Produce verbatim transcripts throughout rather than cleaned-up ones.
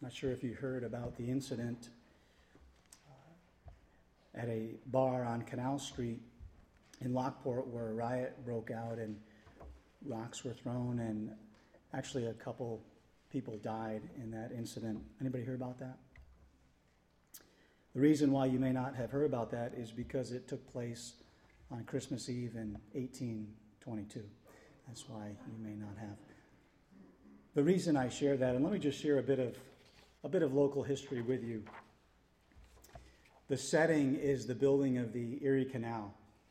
Not sure if you heard about the incident uh, at a bar on Canal Street in Lockport where a riot broke out and rocks were thrown and actually a couple people died in that incident. Anybody hear about that? The reason why you may not have heard about that is because it took place on Christmas Eve in eighteen twenty-two. That's why you may not have. The reason I share that, and let me just share a bit of a bit of local history with you. The setting is the building of the Erie Canal.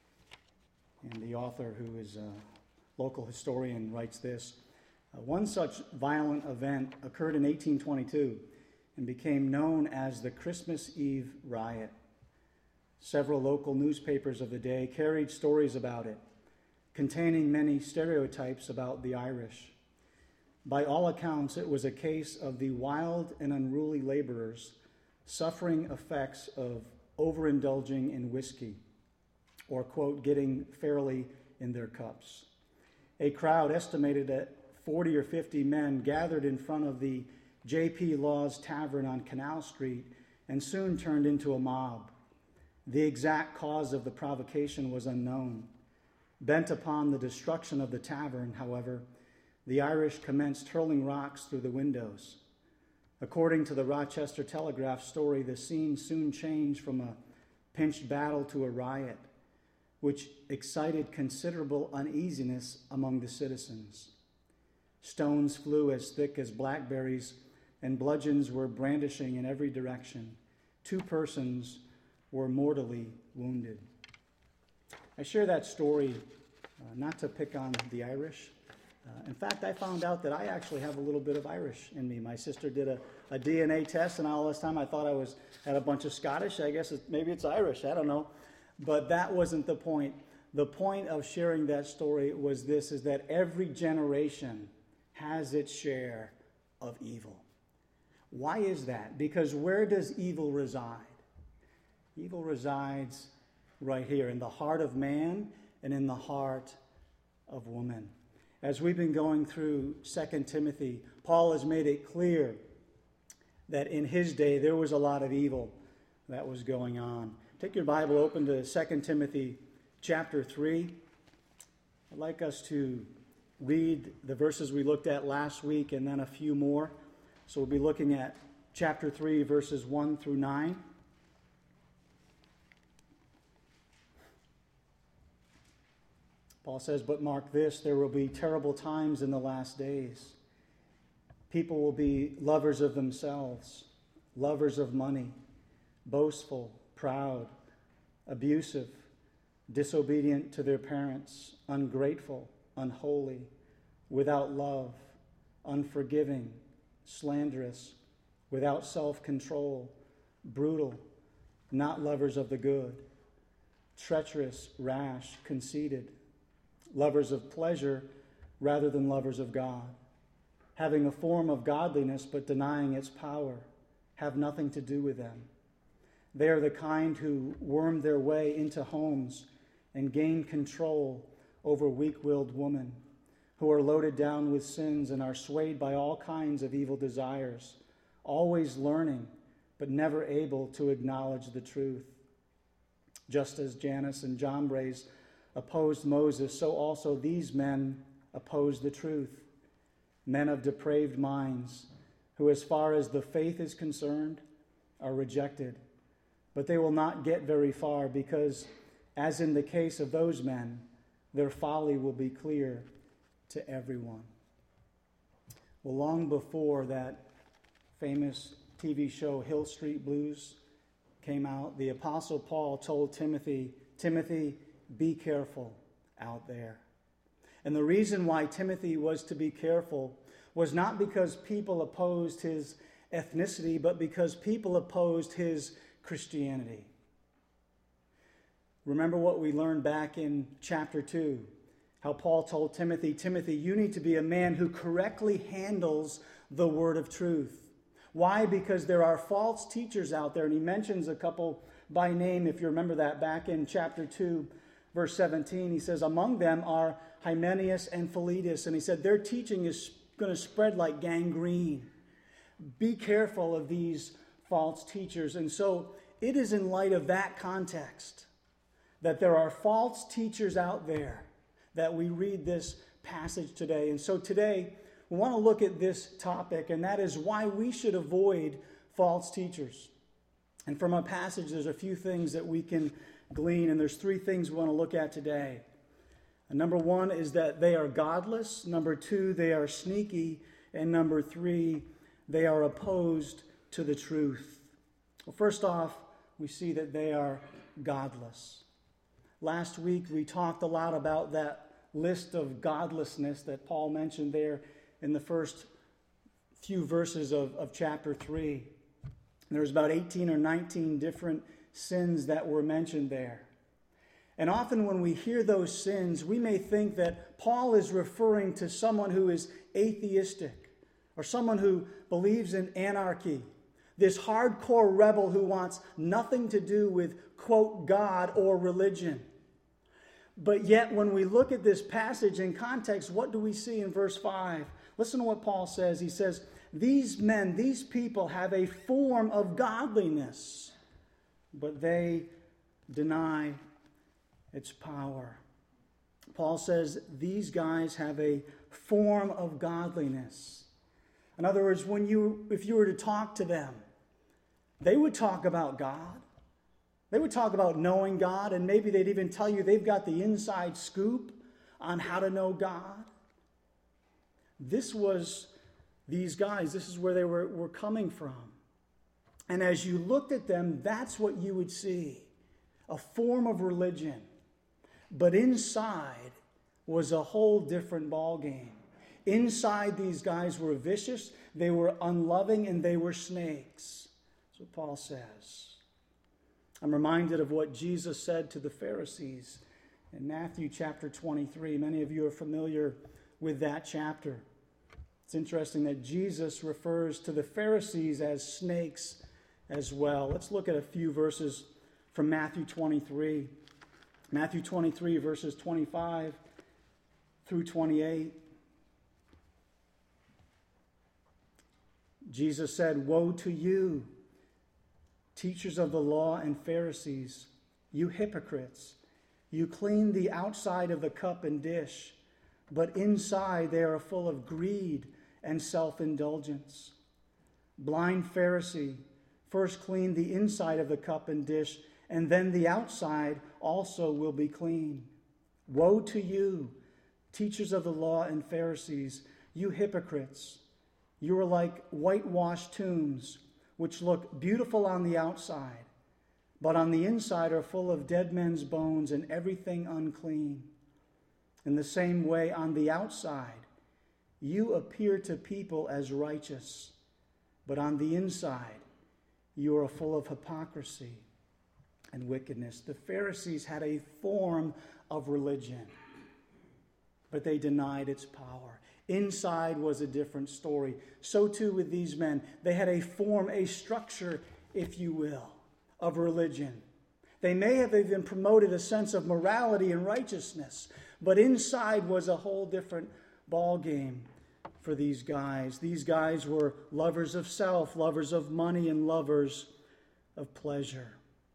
And the author, who is a local historian, writes this. Uh, one such violent event occurred in eighteen twenty-two and became known as the Christmas Eve riot. Several local newspapers of the day carried stories about it, containing many stereotypes about the Irish. By all accounts, it was a case of the wild and unruly laborers suffering effects of overindulging in whiskey, or, quote, getting fairly in their cups. A crowd estimated at forty or fifty men gathered in front of the J P Law's Tavern on Canal Street and soon turned into a mob. The exact cause of the provocation was unknown. Bent upon the destruction of the tavern, however, the Irish commenced hurling rocks through the windows. According to the Rochester Telegraph story, the scene soon changed from a pinched battle to a riot, which excited considerable uneasiness among the citizens. Stones flew as thick as blackberries, and bludgeons were brandishing in every direction. Two persons were mortally wounded. I share that story uh, not to pick on the Irish. Uh, in fact, I found out that I actually have a little bit of Irish in me. My sister did a, a D N A test, and all this time I thought I was had a bunch of Scottish. I guess it, maybe it's Irish. I don't know. But that wasn't the point. The point of sharing that story was this, is that every generation has its share of evil. Why is that? Because where does evil reside? Evil resides right here in the heart of man and in the heart of woman. As we've been going through Second Timothy, Paul has made it clear that in his day there was a lot of evil that was going on. Take your Bible open to Second Timothy chapter three. I'd like us to read the verses we looked at last week and then a few more. So we'll be looking at chapter three, verses one through nine. Paul says, "But mark this, there will be terrible times in the last days. People will be lovers of themselves, lovers of money, boastful, proud, abusive, disobedient to their parents, ungrateful, unholy, without love, unforgiving, slanderous, without self-control, brutal, not lovers of the good, treacherous, rash, conceited, lovers of pleasure rather than lovers of God, having a form of godliness but denying its power, have nothing to do with them. They are the kind who worm their way into homes and gain control over weak-willed women, who are loaded down with sins and are swayed by all kinds of evil desires, always learning but never able to acknowledge the truth. Just as Jannes and Jambres opposed Moses, so also these men oppose the truth. Men of depraved minds, who as far as the faith is concerned, are rejected. But they will not get very far because, as in the case of those men, their folly will be clear to everyone." Well, long before that famous T V show Hill Street Blues came out, the Apostle Paul told Timothy, Timothy, be careful out there. And the reason why Timothy was to be careful was not because people opposed his ethnicity, but because people opposed his Christianity. Remember what we learned back in chapter two, how Paul told Timothy, Timothy, you need to be a man who correctly handles the word of truth. Why? Because there are false teachers out there, and he mentions a couple by name, if you remember that back in chapter two, verse seventeen. He says, among them are Hymenaeus and Philetus, and he said their teaching is going to spread like gangrene. Be careful of these false teachers. And so it is in light of that context that there are false teachers out there that we read this passage today. And so today we want to look at this topic, and that is why we should avoid false teachers. And from our passage, there's a few things that we can glean, and there's three things we want to look at today. And number one is that they are godless. Number two, they are sneaky. And number three, they are opposed to the truth. Well, first off, we see that they are godless. Last week, we talked a lot about that list of godlessness that Paul mentioned there in the first few verses of, of chapter three. There's about eighteen or nineteen different sins that were mentioned there. And often when we hear those sins, we may think that Paul is referring to someone who is atheistic or someone who believes in anarchy, this hardcore rebel who wants nothing to do with, quote, God or religion. But yet when we look at this passage in context, what do we see in verse five? Listen to what Paul says. He says, these men, these people have a form of godliness, but they deny its power. Paul says these guys have a form of godliness. In other words, when you, if you were to talk to them, they would talk about God. They would talk about knowing God, and maybe they'd even tell you they've got the inside scoop on how to know God. This was these guys. This is where they were, were coming from. And as you looked at them, that's what you would see. A form of religion. But inside was a whole different ballgame. Inside, these guys were vicious, they were unloving, and they were snakes. That's what Paul says. I'm reminded of what Jesus said to the Pharisees in Matthew chapter twenty-three. Many of you are familiar with that chapter. It's interesting that Jesus refers to the Pharisees as snakes as well. Let's look at a few verses from Matthew twenty-three. Matthew twenty-three, verses twenty-five through twenty-eight. Jesus said, "Woe to you, teachers of the law and Pharisees, you hypocrites! You clean the outside of the cup and dish, but inside they are full of greed and self-indulgence. Blind Pharisee, first clean the inside of the cup and dish, and then the outside also will be clean. Woe to you, teachers of the law and Pharisees, you hypocrites! You are like whitewashed tombs, which look beautiful on the outside, but on the inside are full of dead men's bones and everything unclean. In the same way, on the outside, you appear to people as righteous, but on the inside, you are full of hypocrisy and wickedness." The Pharisees had a form of religion, but they denied its power. Inside was a different story. So too with these men. They had a form, a structure, if you will, of religion. They may have even promoted a sense of morality and righteousness, but inside was a whole different ballgame for these guys. These guys were lovers of self, lovers of money, and lovers of pleasure.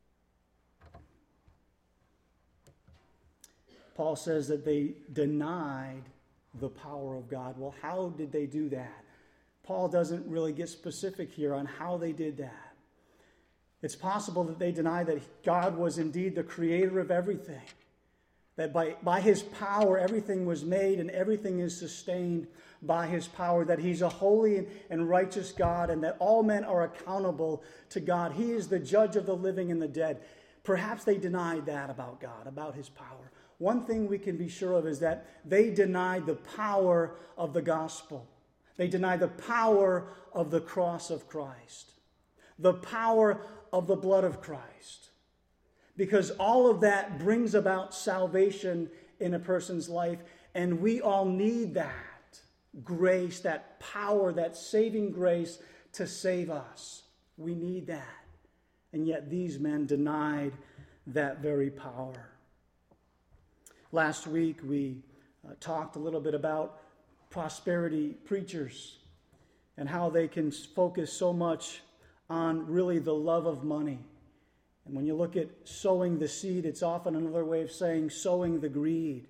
Paul says that they denied the power of God. Well, how did they do that? Paul doesn't really get specific here on how they did that. It's possible that they denied that God was indeed the creator of everything, that by, by his power everything was made and everything is sustained by his power, that he's a holy and, and righteous God, and that all men are accountable to God. He is the judge of the living and the dead. Perhaps they denied that about God, about his power. One thing we can be sure of is that they denied the power of the gospel. They denied the power of the cross of Christ, the power of the blood of Christ, because all of that brings about salvation in a person's life, and we all need that grace, that power, that saving grace to save us. We need that. And yet these men denied that very power. Last week, we uh, talked a little bit about prosperity preachers. and how they can focus so much on really the love of money. And when you look at sowing the seed, it's often another way of saying sowing the greed.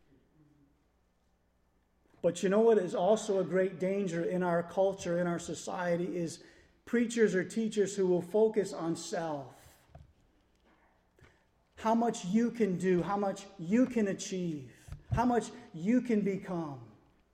But you know what is also a great danger in our culture, in our society, is preachers or teachers who will focus on self. How much you can do, how much you can achieve, how much you can become.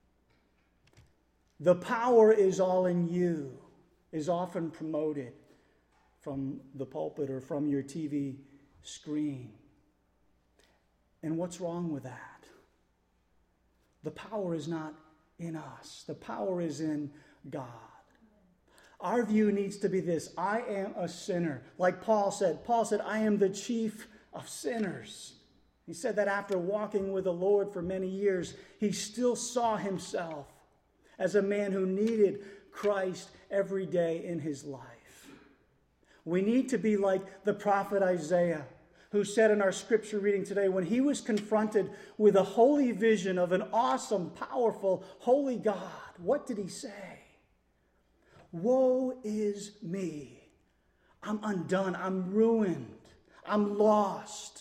The power is all in you, is often promoted from the pulpit or from your T V screen. And what's wrong with that? The power is not in us. The power is in God. Our view needs to be this: I am a sinner. Like Paul said, Paul said, I am the chief of sinners. He said that after walking with the Lord for many years, he still saw himself as a man who needed Christ every day in his life. We need to be like the prophet Isaiah, who said in our scripture reading today, when he was confronted with a holy vision of an awesome, powerful, holy God, what did he say? Woe is me. I'm undone. I'm ruined. I'm lost.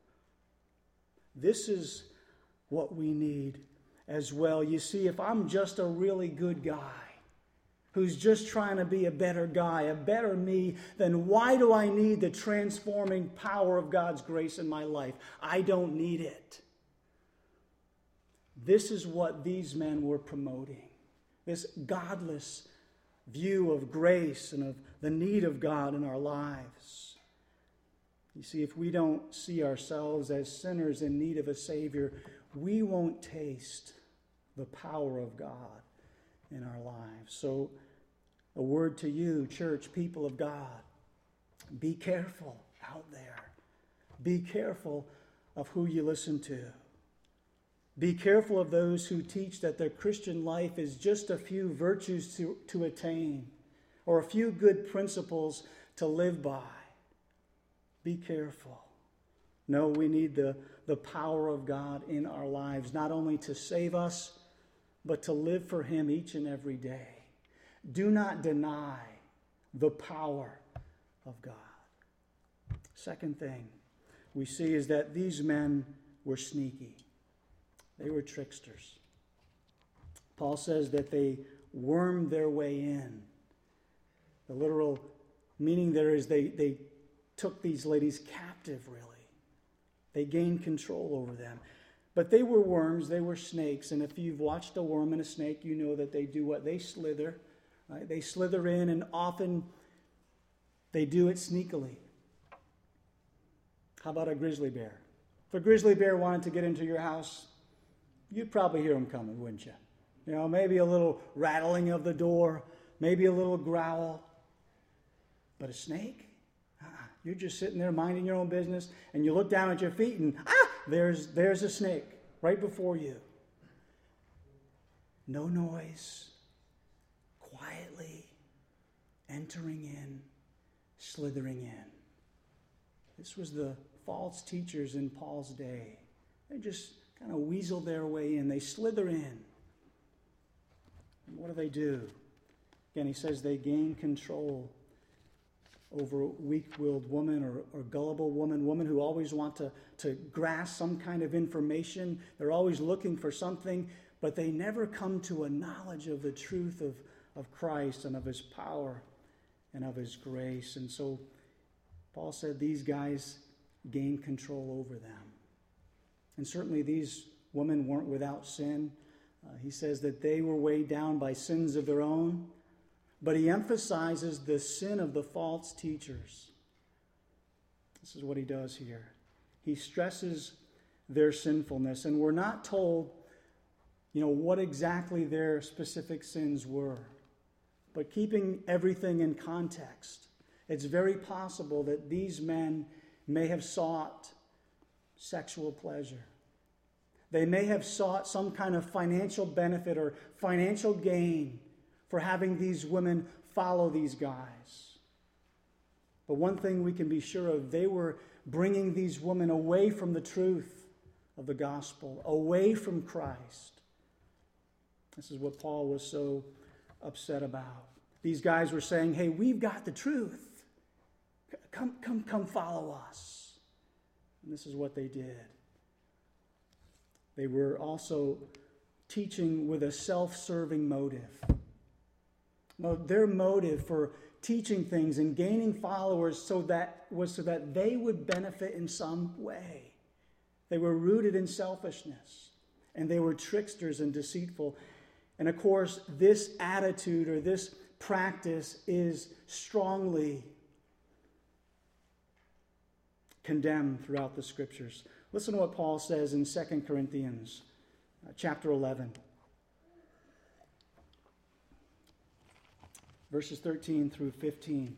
This is what we need as well. You see, if I'm just a really good guy who's just trying to be a better guy, a better me, then why do I need the transforming power of God's grace in my life? I don't need it. This is what these men were promoting. This godless view of grace and of the need of God in our lives. You see, if we don't see ourselves as sinners in need of a Savior, we won't taste the power of God in our lives. So, a word to you, church, people of God. Be careful out there. Be careful of who you listen to. Be careful of those who teach that their Christian life is just a few virtues to, to attain or a few good principles to live by. Be careful. No, we need the, the power of God in our lives, not only to save us, but to live for Him each and every day. Do not deny the power of God. Second thing we see is that these men were sneaky. They were tricksters. Paul says that they wormed their way in. The literal meaning there is they, they took these ladies captive, really. They gained control over them. But they were worms, they were snakes, and if you've watched a worm and a snake, you know that they do what? They slither. Right? They slither in, and often they do it sneakily. How about a grizzly bear? If a grizzly bear wanted to get into your house, you'd probably hear him coming, wouldn't you? You know, maybe a little rattling of the door, maybe a little growl. But a snake? Uh-uh. You're just sitting there minding your own business, and you look down at your feet, and ah, there's, there's a snake right before you. No noise, quietly entering in, slithering in. This was the false teachers in Paul's day. They just kind of weasel their way in. They slither in. And what do they do? Again, he says they gain control over a weak-willed woman or, or gullible woman, woman who always want to, to grasp some kind of information. They're always looking for something, but they never come to a knowledge of the truth of, of Christ and of His power and of His grace. And so Paul said these guys gained control over them. And certainly these women weren't without sin. Uh, he says that they were weighed down by sins of their own. But he emphasizes the sin of the false teachers. This is what he does here. He stresses their sinfulness. And we're not told, you know, what exactly their specific sins were. But keeping everything in context, it's very possible that these men may have sought sexual pleasure. They may have sought some kind of financial benefit or financial gain for having these women follow these guys. But one thing we can be sure of, they were bringing these women away from the truth of the gospel, away from Christ. This is what Paul was so upset about. These guys were saying, hey, we've got the truth. Come, come, come follow us. And this is what they did. They were also teaching with a self-serving motive. Well, their motive for teaching things and gaining followers so that was so that they would benefit in some way. They were rooted in selfishness, and they were tricksters and deceitful. And of course, this attitude or this practice is strongly condemned throughout the Scriptures. Listen to what Paul says in Second Corinthians uh, chapter eleven. Verses thirteen through fifteen.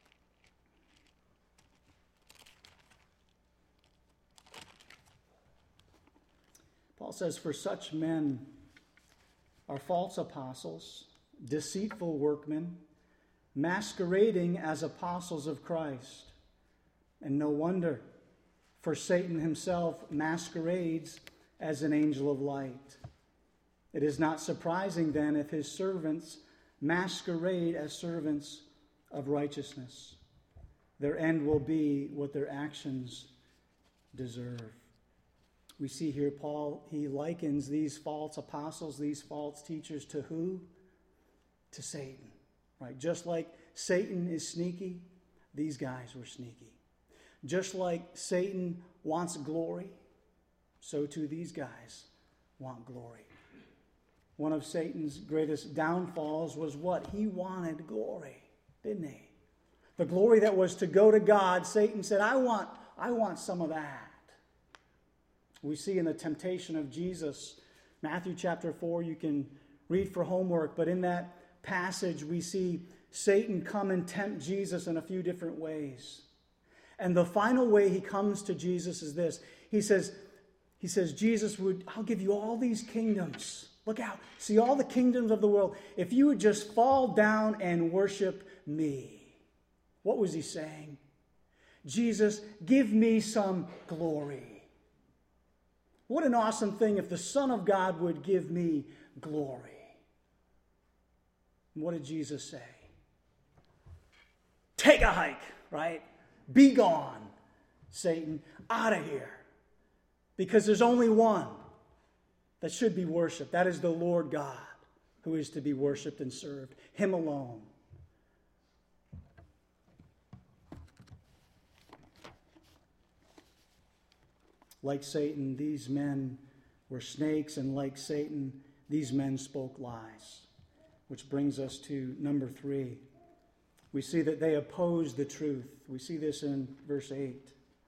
Paul says, for such men are false apostles, deceitful workmen, masquerading as apostles of Christ. And no wonder, for Satan himself masquerades as an angel of light. It is not surprising then if his servants masquerade as servants of righteousness. Their end will be what their actions deserve. We see here Paul, he likens these false apostles, these false teachers to who? To Satan, right? Just like Satan is sneaky, these guys were sneaky. Just like Satan wants glory, so too these guys want glory. One of Satan's greatest downfalls was what? He wanted glory, didn't he? The glory that was to go to God, Satan said, I want, I want some of that. We see in the temptation of Jesus, Matthew chapter four, you can read for homework, but in that passage we see Satan come and tempt Jesus in a few different ways. And the final way he comes to Jesus is this. He says, he says, Jesus would, I'll give you all these kingdoms. Look out. See all the kingdoms of the world. If you would just fall down and worship me. What was he saying? Jesus, give me some glory. What an awesome thing if the Son of God would give me glory. And what did Jesus say? Take a hike, right? Be gone, Satan, out of here. Because there's only one that should be worshipped. That is the Lord God, who is to be worshipped and served. Him alone. Like Satan, these men were snakes, and like Satan, these men spoke lies. Which brings us to number three. We see that they opposed the truth. We see this in verse eight.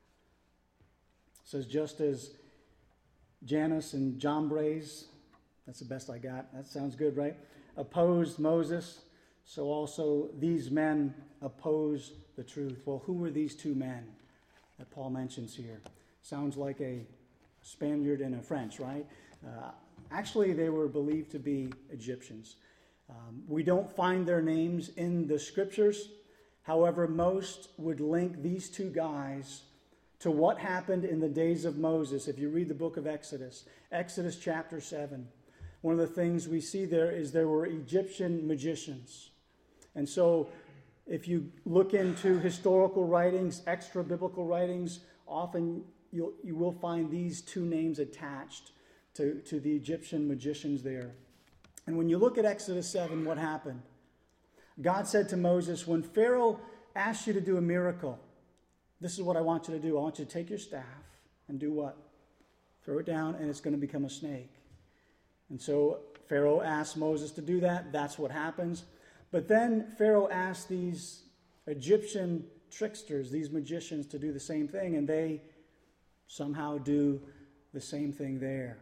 It says, just as Jannes and Jambres, that's the best I got. That sounds good, right? Opposed Moses, so also these men oppose the truth. Well, who were these two men that Paul mentions here? Sounds like a Spaniard and a French, right? Uh, actually, they were believed to be Egyptians. Um, we don't find their names in the Scriptures. However, most would link these two guys to what happened in the days of Moses. If you read the book of Exodus, Exodus chapter seven, one of the things we see there is there were Egyptian magicians. And so if you look into historical writings, extra biblical writings, often you'll, you will find these two names attached to, to the Egyptian magicians there. And when you look at Exodus seven, what happened? God said to Moses, when Pharaoh asked you to do a miracle, this is what I want you to do. I want you to take your staff and do what? Throw it down and it's going to become a snake. And so Pharaoh asked Moses to do that. That's what happens. But then Pharaoh asked these Egyptian tricksters, these magicians, to do the same thing. And they somehow do the same thing there.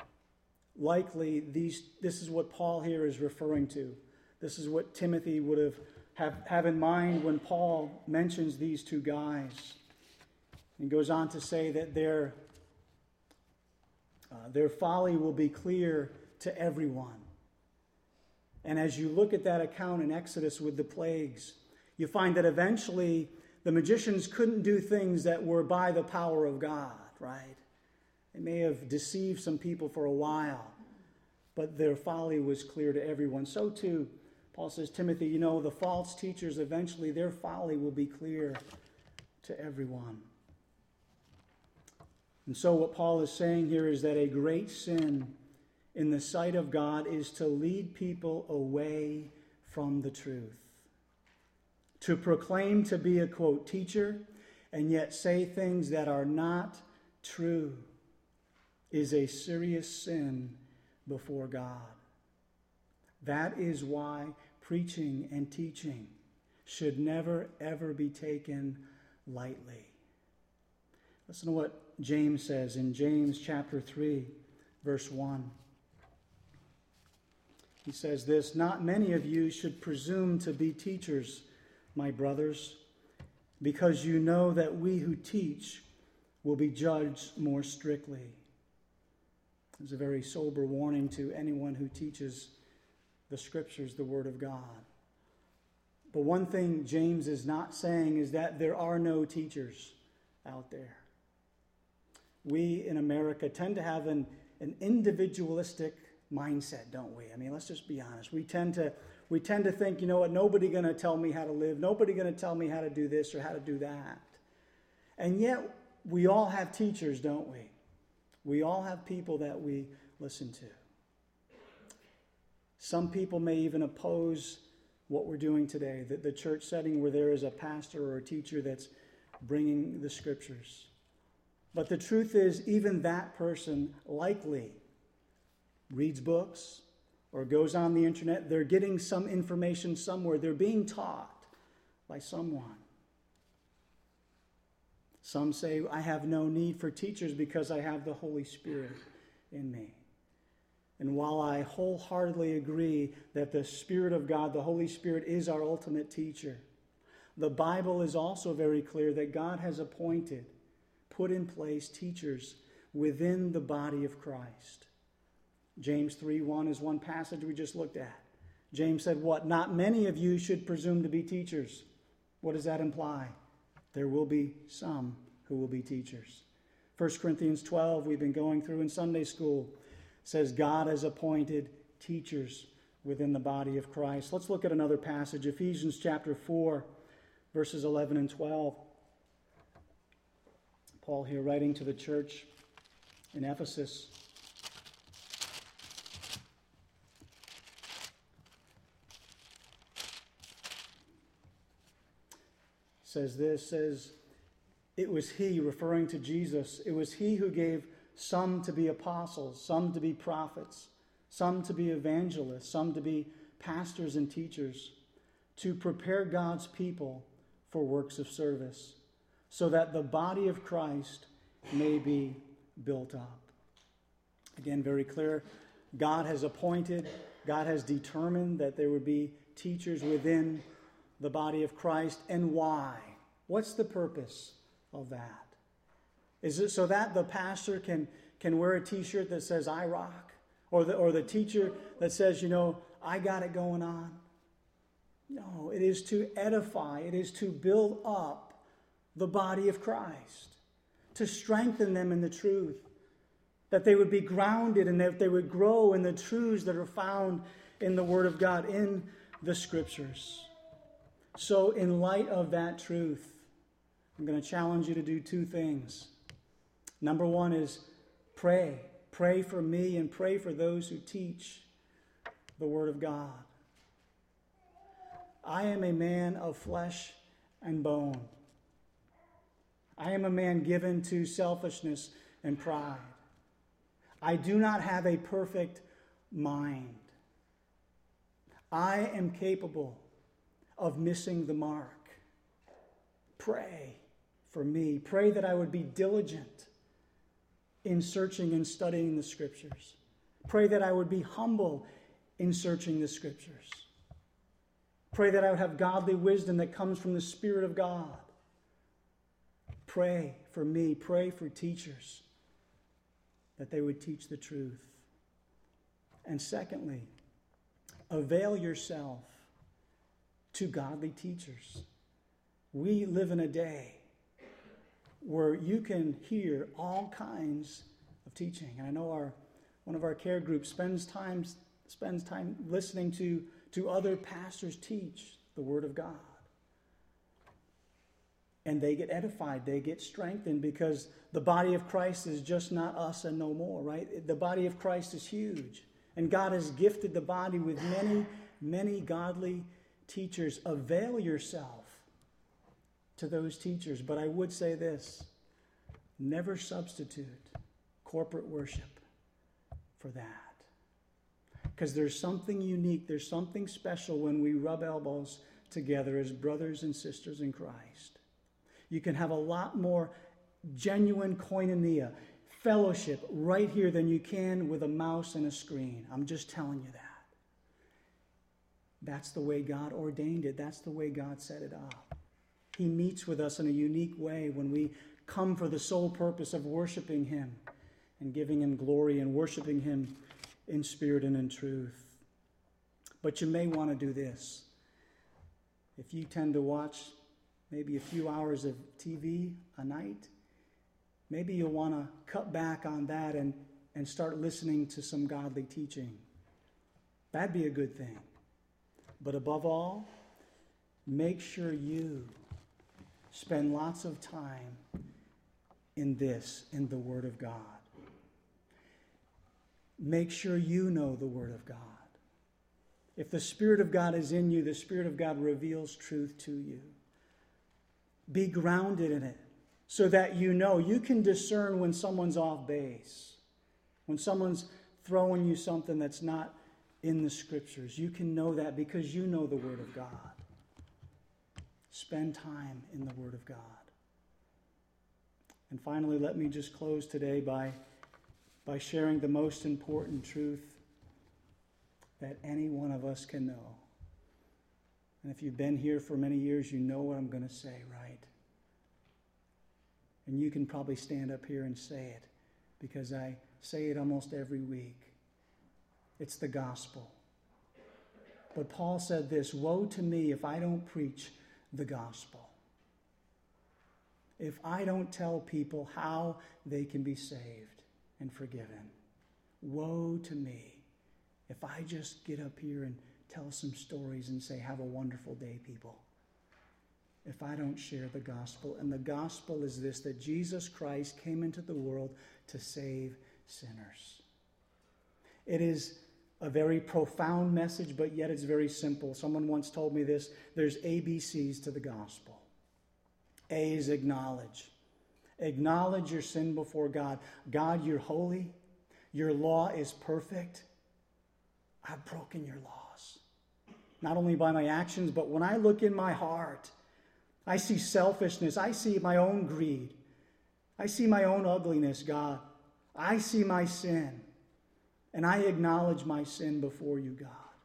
Likely, these, this is what Paul here is referring to. This is what Timothy would have, have, have in mind when Paul mentions these two guys. He goes on to say that their, uh, their folly will be clear to everyone. And as you look at that account in Exodus with the plagues, you find that eventually the magicians couldn't do things that were by the power of God, right? They may have deceived some people for a while, but their folly was clear to everyone. So too Paul says, Timothy, you know, the false teachers, eventually their folly will be clear to everyone. And so what Paul is saying here is that a great sin in the sight of God is to lead people away from the truth. To proclaim to be a, quote, teacher, and yet say things that are not true is a serious sin before God. That is why preaching and teaching should never, ever be taken lightly. Listen to what James says in James chapter three, verse one. He says this, "Not many of you should presume to be teachers, my brothers, because you know that we who teach will be judged more strictly." It's a very sober warning to anyone who teaches the Scriptures, the Word of God. But one thing James is not saying is that there are no teachers out there. We in America tend to have an, an individualistic mindset, don't we? I mean, let's just be honest. We tend to we tend to think, you know what, nobody going to tell me how to live. Nobody going to tell me how to do this or how to do that. And yet, we all have teachers, don't we? We all have people that we listen to. Some people may even oppose what we're doing today, the, the church setting where there is a pastor or a teacher that's bringing the Scriptures. But the truth is, even that person likely reads books or goes on the internet. They're getting some information somewhere. They're being taught by someone. Some say, I have no need for teachers because I have the Holy Spirit in me. And while I wholeheartedly agree that the Spirit of God, the Holy Spirit, is our ultimate teacher, the Bible is also very clear that God has appointed, put in place teachers within the body of Christ. James three one is one passage we just looked at. James said, what? Not many of you should presume to be teachers. What does that imply? There will be some who will be teachers. First Corinthians twelve, we've been going through in Sunday school, says God has appointed teachers within the body of Christ. Let's look at another passage, Ephesians chapter four, verses eleven and twelve. Paul here writing to the church in Ephesus. Says this, says, it was he, referring to Jesus, it was he who gave some to be apostles, some to be prophets, some to be evangelists, some to be pastors and teachers, to prepare God's people for works of service, so that the body of Christ may be built up. Again, very clear, God has appointed, God has determined that there would be teachers within the body of Christ. And why? What's the purpose of that? Is it so that the pastor can, can wear a t-shirt that says, I rock? Or the, or the teacher that says, you know, I got it going on? No, it is to edify. It is to build up the body of Christ. To strengthen them in the truth. That they would be grounded and that they would grow in the truths that are found in the Word of God, in the Scriptures. So in light of that truth, I'm going to challenge you to do two things. Number one is pray. Pray for me and pray for those who teach the Word of God. I am a man of flesh and bone. I am a man given to selfishness and pride. I do not have a perfect mind. I am capable of missing the mark. Pray for me. Pray that I would be diligent in searching and studying the Scriptures. Pray that I would be humble in searching the Scriptures. Pray that I would have godly wisdom that comes from the Spirit of God. Pray for me. Pray for teachers that they would teach the truth. And secondly, avail yourself to godly teachers. We live in a day where you can hear all kinds of teaching. And I know our one of our care groups spends time spends time listening to, to other pastors teach the Word of God. And they get edified, they get strengthened, because the body of Christ is just not us and no more, right? The body of Christ is huge. And God has gifted the body with many, many godly teachers. Avail yourself to those teachers. But I would say this: never substitute corporate worship for that. Because there's something unique, there's something special when we rub elbows together as brothers and sisters in Christ. You can have a lot more genuine koinonia, fellowship right here than you can with a mouse and a screen. I'm just telling you that. That's the way God ordained it. That's the way God set it up. He meets with us in a unique way when we come for the sole purpose of worshiping Him and giving Him glory and worshiping Him in spirit and in truth. But you may want to do this. If you tend to watch maybe a few hours of T V a night, maybe you'll want to cut back on that and, and start listening to some godly teaching. That'd be a good thing. But above all, make sure you spend lots of time in this, in the Word of God. Make sure you know the Word of God. If the Spirit of God is in you, the Spirit of God reveals truth to you. Be grounded in it so that you know. You can discern when someone's off base, when someone's throwing you something that's not in the Scriptures. You can know that because you know the Word of God. Spend time in the Word of God. And finally, let me just close today by, by sharing the most important truth that any one of us can know. And if you've been here for many years, you know what I'm going to say, right? And you can probably stand up here and say it, because I say it almost every week. It's the gospel. But Paul said this: woe to me if I don't preach the gospel. If I don't tell people how they can be saved and forgiven. Woe to me if I just get up here and tell some stories and say, have a wonderful day, people. If I don't share the gospel. And the gospel is this: that Jesus Christ came into the world to save sinners. It is a very profound message, but yet it's very simple. Someone once told me this: there's A B Cs to the gospel. A is acknowledge. Acknowledge your sin before God. God, you're holy. Your law is perfect. I've broken your laws. Not only by my actions, but when I look in my heart, I see selfishness. I see my own greed. I see my own ugliness, God. I see my sin. And I acknowledge my sin before you, God.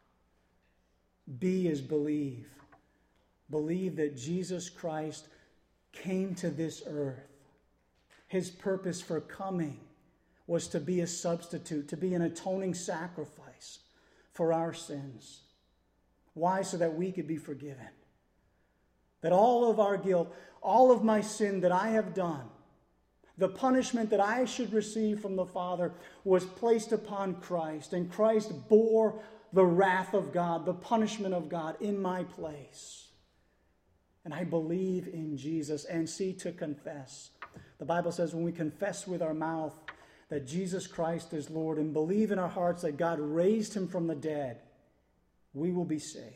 B is believe. Believe that Jesus Christ came to this earth. His purpose for coming was to be a substitute, to be an atoning sacrifice for our sins. Why? So that we could be forgiven. That all of our guilt, all of my sin that I have done, the punishment that I should receive from the Father was placed upon Christ. And Christ bore the wrath of God, the punishment of God in my place. And I believe in Jesus. And see, to confess. The Bible says when we confess with our mouth that Jesus Christ is Lord and believe in our hearts that God raised him from the dead, we will be saved.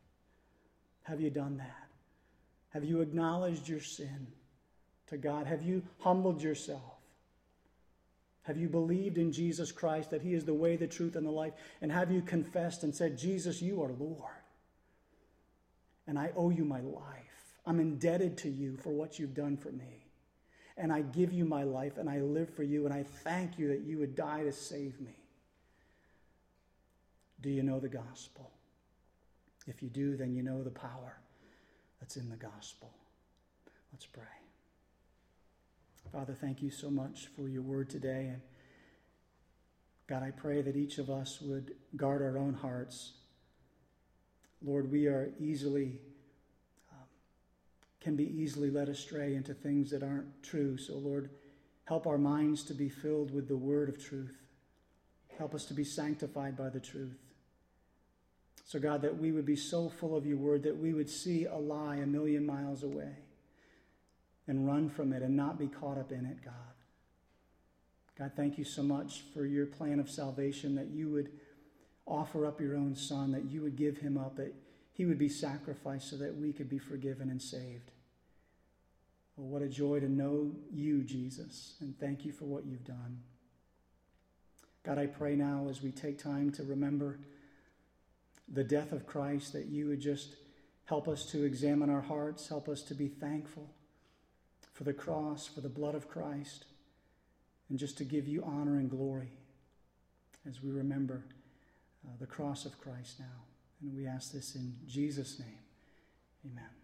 Have you done that? Have you acknowledged your sin to God? Have you humbled yourself? Have you believed in Jesus Christ, that he is the way, the truth, and the life? And have you confessed and said, Jesus, you are Lord, and I owe you my life. I'm indebted to you for what you've done for me. And I give you my life, and I live for you, and I thank you that you would die to save me. Do you know the gospel? If you do, then you know the power that's in the gospel. Let's pray. Father, thank you so much for your word today. And God, I pray that each of us would guard our own hearts. Lord, we are easily, um, can be easily led astray into things that aren't true. So Lord, help our minds to be filled with the word of truth. Help us to be sanctified by the truth, So God, that we would be so full of your word that we would see a lie a million miles away and run from it and not be caught up in it, God. God, thank you so much for your plan of salvation, that you would offer up your own Son, that you would give him up, that he would be sacrificed so that we could be forgiven and saved. Oh, what a joy to know you, Jesus, and thank you for what you've done. God, I pray now as we take time to remember the death of Christ, that you would just help us to examine our hearts, help us to be thankful for the cross, for the blood of Christ, and just to give you honor and glory as we remember uh, the cross of Christ now. And we ask this in Jesus' name. Amen.